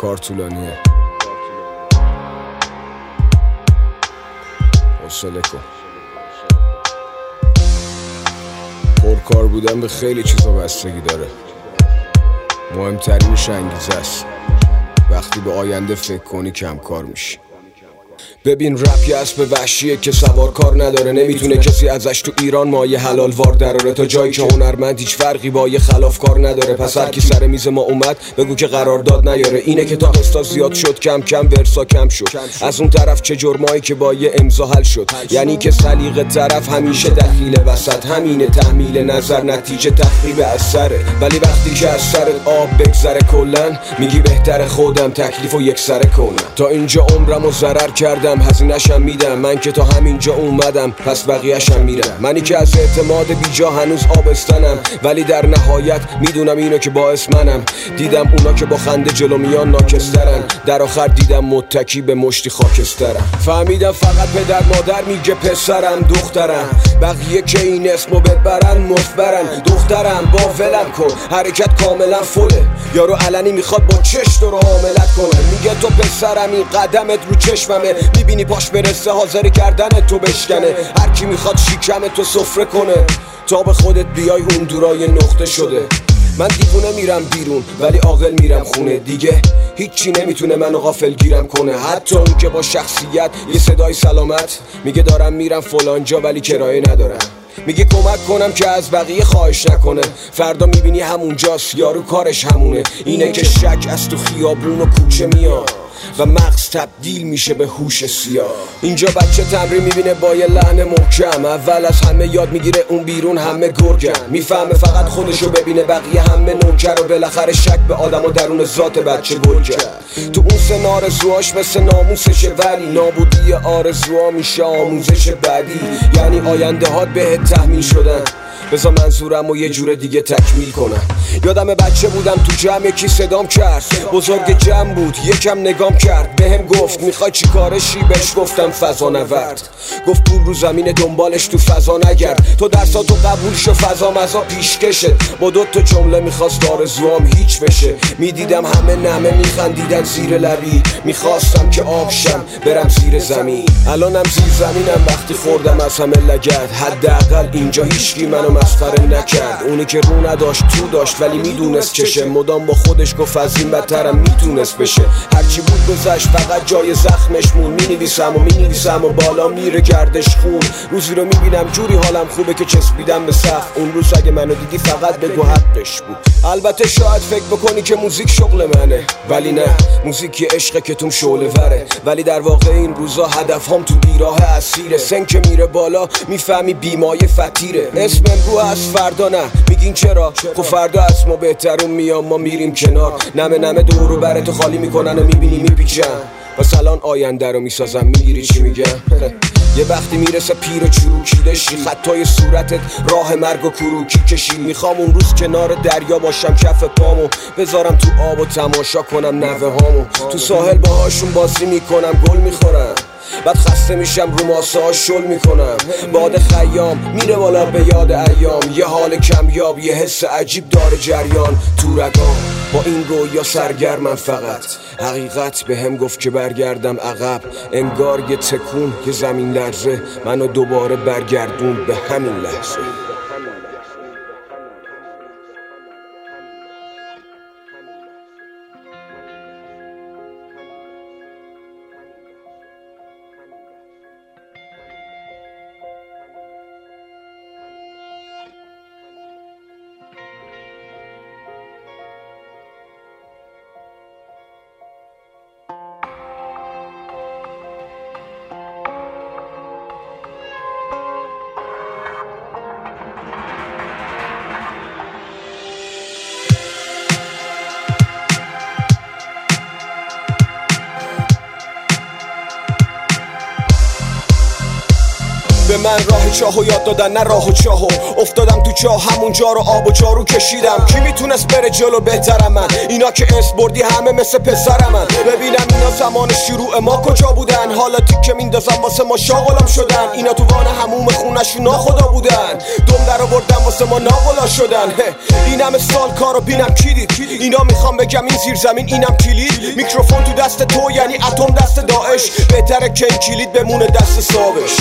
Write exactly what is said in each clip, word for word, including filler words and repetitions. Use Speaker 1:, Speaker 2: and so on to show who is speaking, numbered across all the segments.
Speaker 1: کار طولانیه، حوصله کن. پرکار بودن به خیلی چیزا بستگی داره، مهمترینش انگیزه است. وقتی به آینده فکر کنی کم کار میشی. ببین رپ یه اسب وحشیه که سوار کار نداره، نمیتونه کسی ازش تو ایران مایه حلال وار دراره. تا جایی که هنرمند هیچ فرقی با یه خلاف کار نداره. پس هر کی سر میز ما اومد بگو که قرارداد نیاره. اینه که تا قسطا زیاد شد کم کم ورسا کم شد. از اون طرف چه جرمایی که با یه امضا حل شد. یعنی که سلیقه طرف همیشه دخیل وسط. همینه تحمیل نظر نتیجه تخریب اثره. ولی وقتی که از سرت آب بگذره کلن میگی بهتر خودم تکلیفو یک سره کنم. تا اینجا عمرمو ضرر کردم، هزینه‌شم میدم. من که تا همینجا اومدم پس بقیه‌شم میرم. منی که از اعتماد بیجا هنوز آبستنم، ولی در نهایت میدونم اینو که باعث منم. دیدم اونا که با خنده جلو میان ناکسترن، در آخر دیدم متکی به مشتی خاکسترم. فهمیدم فقط پدر مادر میگه پسرم دخترم، بقیه که این اسمو ببرن مفبرن. دخترم با ولم کن، حرکت کاملا فله. یارو علنی میخواد با چش تو رو حاملت کنه. میگه تو پسرم این قدمت رو چشممه، میبینی پاش برسه حاضر کردن تو بشکنه. هر کی میخواد شیکم تو سفره کنه، تا به خودت بیای اون دورای نقطه شده. من دیوونه میرم بیرون ولی عاقل میرم خونه. دیگه هیچی نمیتونه منو غافل گیرم کنه. حتی اون که با شخصیت یه صدای سلامت میگه دارم میرم فلان جا ولی کرایه ندارم. میگه کمک کنم که از بقیه خواهش نکنه. فردا میبینی همونجاست یارو کارش همونه. اینه که شک از تو خیابون و کوچه میاد و مغز تبدیل میشه به هوش سیاه. اینجا بچه تمرین میبینه با یه لحن محکم. اول از همه یاد میگیره اون بیرون همه گرگن. میفهمه فقط خودشو ببینه بقیه همه نوکر. و بالاخره شک به آدم و درون ذات بچه گل کرد. تو اون سن آرزوهاش مثل ناموسشه، ولی نابودی آرزوها میشه آموزش بعدی. یعنی آینده هات بهت تحمیل شدن. بذار منظورم و یه جور دیگه تکمیل کنم. یادم بچه بودم تو جمع یکی صدام کرد، بزرگ جمع بود یکم نگام کرد. بهم گفت میخوای چی کارشی؟ بهش گفتم فضا نورد. گفت پول رو زمین دنبالش تو فضا نگرد. تو درساتو قبول شو فضا مزا پیشکشه. با دو تا جمله میخواست آرزوام هیچ بشه. میدیدم همه نمه میخندیدن زیر لبی. میخواستم که آبشم برم زیر زمین. الانم زیر زمینم وقتی خوردم از همه لگد. حداقل اینجا هیچکی منو مسخره نکرد. اونی که رو نداشت تو داشت ولی میدونست چشه. مدام با خودش گفت از این بدترم میتونست بشه. هرچی بود گذشت فقط جای زخمش مون. مینویسم و مینویسم و بالا میره گردش خون. روزی رو میبینم جوری حالم خوبه که چسبیدم به سقف. اون روز اگه منو دیدی فقط بگو حقش بود. البته شاید فکر بکنی که موزیک شغل منه، ولی نه، موزیک یه عشقه که توم شعله وره. ولی در واقع این روزا هدفهام تو بیراه اسیره. سن که میره بالا میفهمی بیمایه فتیره. اسم امرو از فردا نه، میگین چرا؟ خب فردا از ما بهترون میام، ما میریم کنار. نمه نمه دورو براتو خالی میکنن و میبینی میپیچن. پس الان آینده رو میسازم، میگیری چی میگم؟ یه وقتی میرسه پیر و چروکیده شی، خطای صورتت راه مرگ و کروکی کشی. میخوام اون روز کنار دریا باشم کف پامو بذارم تو آب و تماشا کنم نوه هامو. تو ساحل باهاشون بازی میکنم گل میخورم. بعد خسته میشم رو ماسه ها شل میکنم. باد خیام میره بالا به یاد ایام. یه حال کمیاب یه حس عجیب داره جریان تو رگام. با این رویا سرگرمم فقط. حقیقت به هم گفت که برگردم عقب. انگار یه تکون یه زمین لرزه منو دوباره برگردون به همین لحظه. من راه چاهو یاد دادن نه راه و چاهو افتادم تو چاه همونجا رو آب و جارو کشیدم کی میتونست بره جلو بهترم من اینا که اس بردی همه مثل پسرم من ببینم اینا زمان شروع ما کجا بودن حالا تیکه میندازم واسه ما شاغلم شدن اینا تو وان هموم خونشون ناخدا بودن دم در آوردن واسه ما ناغلا شدن این همه سال کارو بینم کی دید اینا میخوام بگم این زیر زمین اینم کلید میکروفون تو دست تو یعنی اتم دست داعش بهتره که این کلید بمونه دست صابش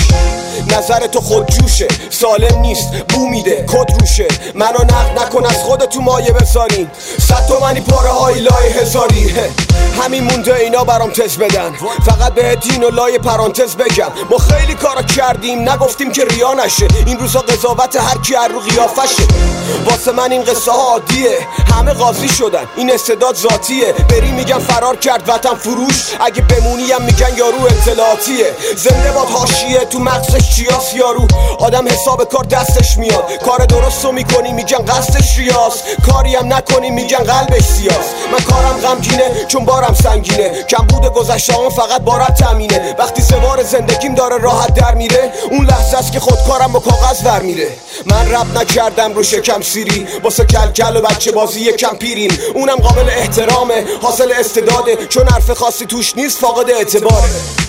Speaker 1: نظر تو خود جوشه سالم نیست بو میده کد روشه منو نقد نکن از خودت تو مایه بذارین صد تومنی پاره های لای هزاری همین مونده اینا برام تز بدن فقط به دین و لای پرانتز بگم ما خیلی کارا کردیم نگفتیم که ریا نشه این روزا قضاوت هر کی هر رو قیافشه واسه من این قصه ها عادیه همه قاضی شدن این استعداد ذاتیه بری میگن فرار کرد وطن فروش اگه بمونیم میگن یارو اطلاعاتیه زنده باد حاشیه تو مغزش چیاس یارو آدم حساب کار دستش میاد کار درستو میکنی میگن قصدش ریاض کاری هم نکنی میگن قلبش سیاس من کارم غمگینه چون بارم سنگینه کم بوده گذشته هم فقط بارت تامینه وقتی سوار زندگیم داره راحت در میره اون لحظه است که خودکارم با کاغذ در میره من رب نکردم رو شکم سیری واسه کلکل و بچه بازی یکم پیریم اونم قابل احترامه حاصل استعداده چون حرف خاصی توش نیست فاقد اعتباره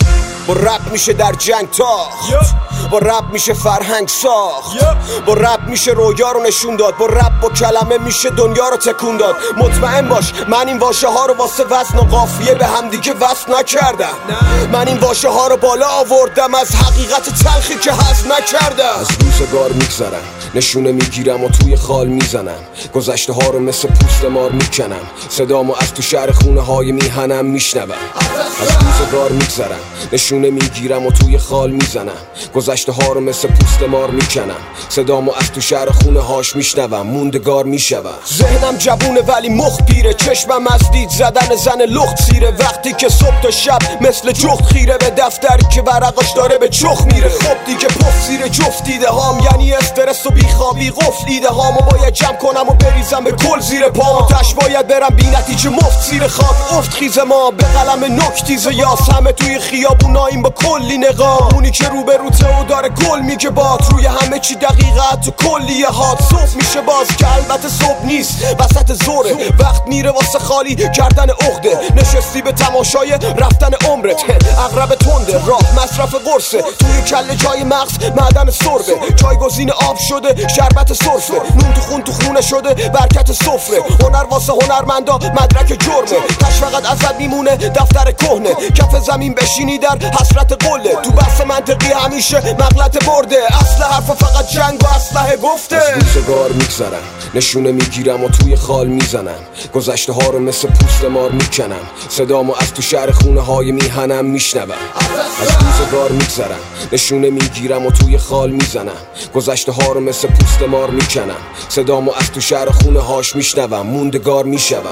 Speaker 1: با رپ میشه در جنگ تاخت با رپ میشه فرهنگ ساخت با رپ میشه رویا رو نشون داد با رپ با کلمه میشه دنیا رو تکون داد مطمئن باش من این واژه ها رو واسه وزن و قافیه به هم دیگه وصل نکردم من این واژه ها رو بالا آوردم از حقیقت تلخی که هضم نکردم از روزگار میگذرم نشونه میگیرم و توی خال میزنم گذشته ها رو مثل پوست مار میکنم صدامو از تو شهر خونه های میهنم میشنوم از روزگار میگذرم نشونه میگیرم و توی خال میزنم گذشته ها رو مثل پوست مار میکنم صدامو از تو شهر خونه هاش میشنوم موندگار میشوم ذهنم جوونه ولی مخ پیره چشمم از دید زدن زن لخت سیره وقتی که صبح تا شب مثل جخت خیره به دفتری که ورقاش داره به چخ میره خب دیگه پف زیر جفت دیده هام یعنی استرس و بیخوابی قفل ایده هامو باید جمع کنم و بریزم به کل زیر پام تش باید برم بی نتیجه مفت زیر خاک افت خیز ما به قلم نکتیز یاس همه توی خیابوناییم با کلی نقاب اونی که رو به روته و داره گل میگه باد روی همه چی دقیقه تو کلیه هات صبح میشه باز که البته صبح نیست وسط زوره وقت میره واسه خالی کردن عقده نشستی به تماشای رفتن عمرت اغرب تنده راه مصرف قرصه توی کله جای مغز معدن سربه جایگزین آب شده شربت سرفه نون تو خون تو خونه شده برکت سفره هنر واسه هنرمندا مدرک جرمه تش فقط ازت میمونه دفتر کهنه کف زمین بشینی در حسرت قله تو بحث منطقی همیشه مغلط برده اصل حرف فقط جنگ و اسلحه گفته از روزگار میگذرم نشونه میگیرم و توی خال میزنم گذشته ها رو مثل پوست مار میکنم صدامو از تو شهر خونه های میهنم میشنوم از روزگار میگذرم نشونه میگیرم و توی خال میزنم گذشته ها رو مثل پوست مار میکنم صدامو از تو شهر خونه هاش میشنوم موندگار میشوم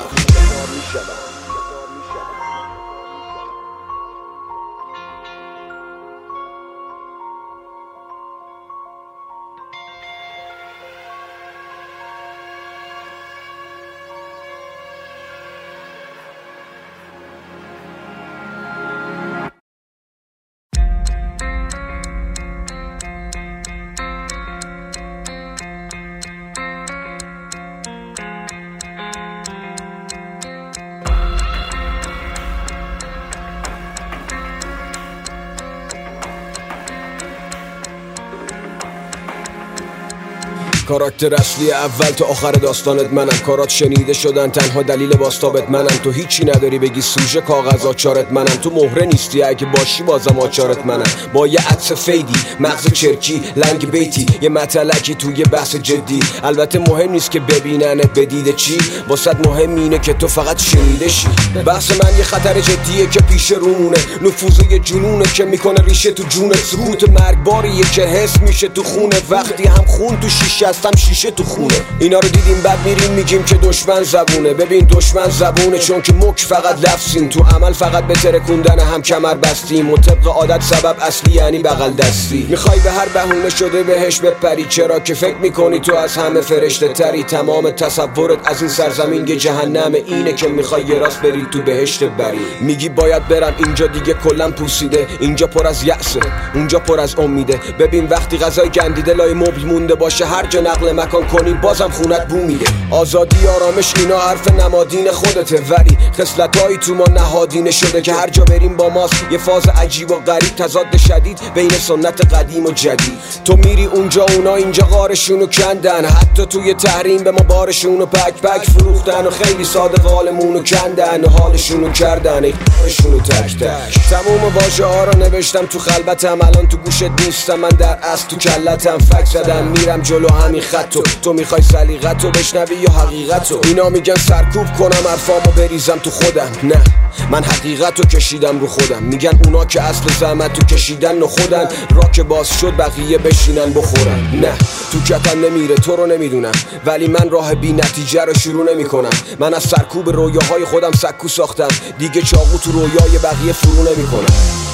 Speaker 1: کاراکتر اصلی اول تا آخر داستانت منم کارات شنیده شدن تنها دلیل باستابت منم تو هیچی نداری بگی سوژه کاغذ آچارت منم تو مهره نیستی اگه باشی بازم آچارت منم با یه عطس فیدی مغز چرکی لنگ بیتی یه مطلقی توی بحث جدی البته مهم نیست که ببیننت بدیده چی واسط مهم اینه که تو فقط شنیده شی بحث من یه خطر جدیه که پیش رونه نفوذ یه جنونه که میکنه ریشه تو جونت سکوت مرگباریه که حس میشه تو خونه وقتی هم خون تو شیشه هستم شیشه تو خونه. اینا رو دیدیم بعد میریم میگیم که دشمن زبونه. ببین دشمن زبونه چون که مک فقط لفظیم، تو عمل فقط به ترکوندن هم کمر بستیم و طبق عادت سبب اصلی یعنی بغل دستی. میخوای به هر بهونه شده بهش بپری، چرا که فکر میکنی تو از همه فرشته تری. تمام تصورت از این سرزمین یه جهنم، اینه که میخوای یه راست بری تو بهشت بری. میگی باید برم اینجا دیگه کلم پوسیده، اینجا پر از یأسه اونجا پر از امیده. ببین وقتی غذای گندیده لای مبل مونده باشه، هر جا نقل مکان کنی بازم خونت بو میده. آزادی آرامش اینا حرف نمادین خودته، ولی خصلتایی تو ما نهادینه شده که هر جا بریم با ماست. یه فاز عجیب و غریب، تضاد شدید بین سنت قدیم و جدید. تو میری اونجا اونا اینجا غارشونو کندن، حتی توی تحریم به ما بارشونو پک پک فروختن و خیلی صادق حالمونو کندن و حالشونو کردن ای کارشونو تک تک. تموم واژه ها رو نوشتم تو خلوتم، الان تو گوشت نیستم، من در اصل تو کلتم. فک زدم میرم جلو همین خطو، تو میخوای سلیقتو بشنوی یا حقیقتو؟ اینا میگن سرکوب کنم حرفامو بریزم تو خودم، نه من حقیقتو کشیدم رو خودم. میگن اونا که اصل زحمتو کشیدن و خودن، را که باز شد بقیه بشینن بخورن. نه تو کتم نمیره تو رو نمیدونم، ولی من راه بی نتیجه رو شروع نمی کنم. من از سرکوب رویاهای خودم سکو ساختم، دیگه چاقو تو رویای بقیه فرو نمی کنم.